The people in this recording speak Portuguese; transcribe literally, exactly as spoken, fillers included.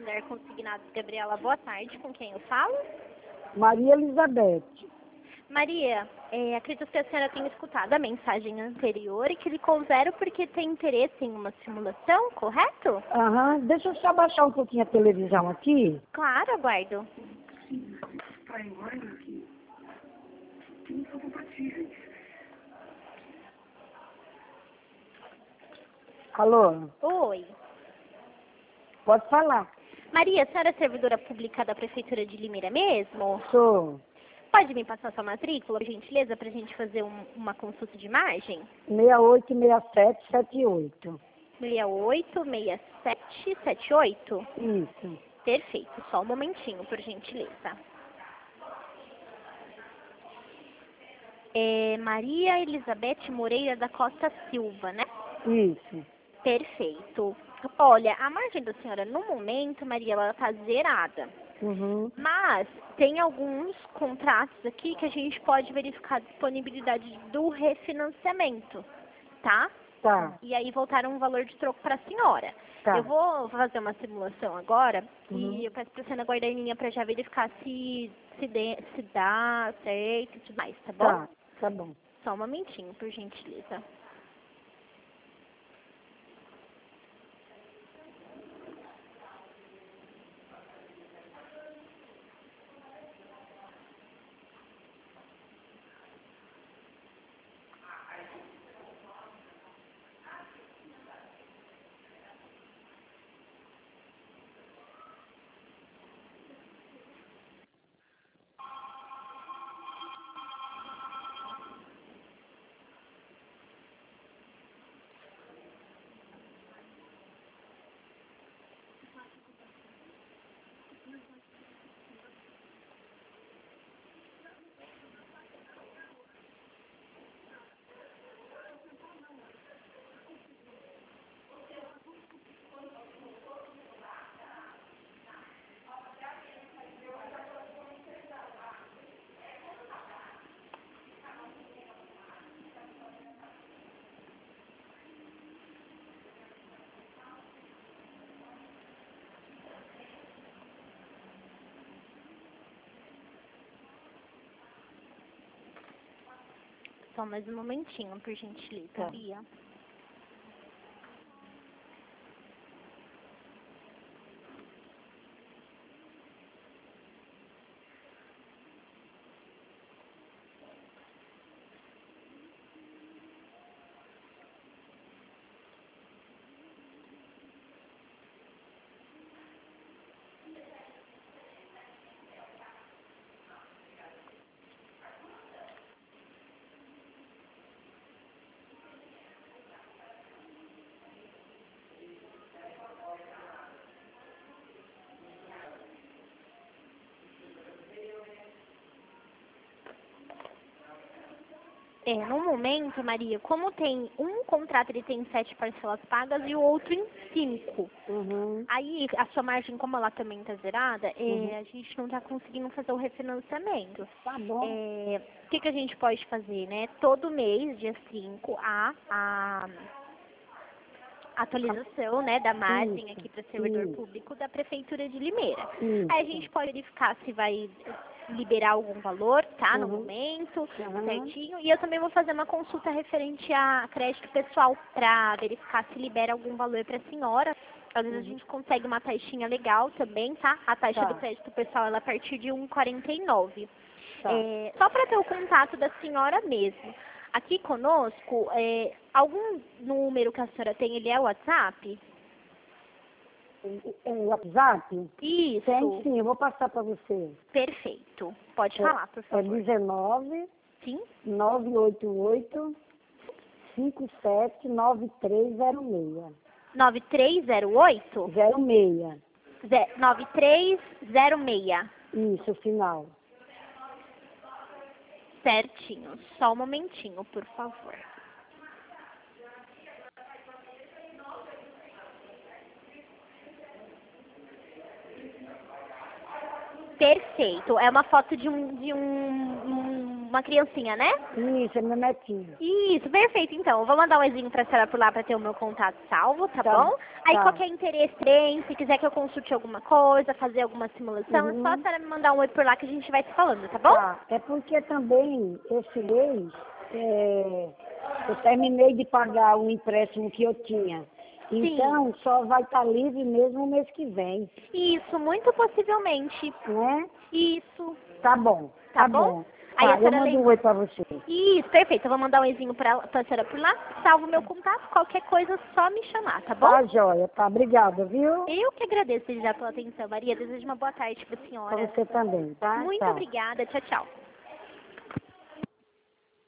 Santander Consignados, Gabriela, boa tarde. Com quem eu falo? Maria Elizabeth. Maria, é, acredito que a senhora tenha escutado a mensagem anterior e clicou zero porque tem interesse em uma simulação, correto? Aham, deixa eu só baixar um pouquinho a televisão aqui. Claro, aguardo. Alô, Oi. pode falar. Maria, a senhora é servidora pública da Prefeitura de Limeira mesmo? Sou Pode me passar sua matrícula, por gentileza, para a gente fazer um- uma consulta de imagem? seis oito seis sete sete oito. seis oito seis sete sete oito? Isso. Perfeito, só um momentinho, por gentileza. É Maria Elizabeth Moreira da Costa Silva, né? Isso. Perfeito. Olha, a margem da senhora, no momento, Maria, ela está zerada. Uhum. Mas tem alguns contratos aqui que a gente pode verificar a disponibilidade do refinanciamento, tá? Tá, E aí voltaram um valor de troco para a senhora. tá. Eu vou fazer uma simulação agora Uhum. e eu peço para a senhora guardar em linha para já verificar se, se, de, se dá certo e tudo mais, tá bom? Tá, tá bom. Só um momentinho, por gentileza. Só mais um momentinho, por gentileza, Tá. Bia. É, no momento, Maria, como tem um contrato, ele tem sete parcelas pagas e o outro em cinco. Uhum. Aí, a sua margem, como ela também está zerada, é, Uhum. a gente não está conseguindo fazer o refinanciamento. Tá bom. É, o que, que a gente pode fazer, né? Todo mês, dia cinco, há a atualização, né, da margem Isso, aqui para servidor isso. público da Prefeitura de Limeira. Isso. Aí a gente pode verificar se vai liberar algum valor, tá, no Uhum. momento, Uhum. certinho. E eu também vou fazer uma consulta referente a crédito pessoal para verificar se libera algum valor para a senhora. Às vezes a Uhum. gente consegue uma taxinha legal também, tá? A taxa Tá. do crédito pessoal ela é a partir de um vírgula quarenta e nove. Tá. É, só para ter o contato da senhora mesmo. Aqui conosco, é, algum número que a senhora tem, ele é o WhatsApp? É o WhatsApp? Isso. Tem sim, eu vou passar para você. Perfeito. Pode falar, por É favor. dezenove, Sim? nove oito oito, cinco sete nove três zero seis. nove três zero oito? Zero seis. Ze- nove três zero seis. Isso, final. Certinho. Só um momentinho, por favor. Perfeito. É uma foto de um, de um, um- uma criancinha, né? Isso, é meu netinho. Isso, perfeito, então. Eu vou mandar um oizinho pra senhora por lá pra ter o meu contato salvo, tá, Tá, bom? Aí tá. qualquer interesse tem, se quiser que eu consulte alguma coisa, fazer alguma simulação, Uhum. é só a senhora me mandar um oi por lá que a gente vai se falando, tá bom? Tá. É porque também, esse mês, é, eu terminei de pagar um empréstimo que eu tinha. Então, só vai estar livre mesmo o mês que vem, Isso, muito possivelmente. né? Isso, Tá bom, tá, tá bom? bom. Aí a Tá, eu senhora mando lembra. um oi pra você. Isso, perfeito. Eu vou mandar um oizinho pra, pra senhora por lá, salvo meu contato, qualquer coisa é só me chamar, tá bom? Tá, joia. Tá, obrigada, viu? Eu que agradeço já pela atenção, Maria. Desejo uma boa tarde pra Pra senhora. você também, tá? Muito Tchau. obrigada. Tchau, tchau.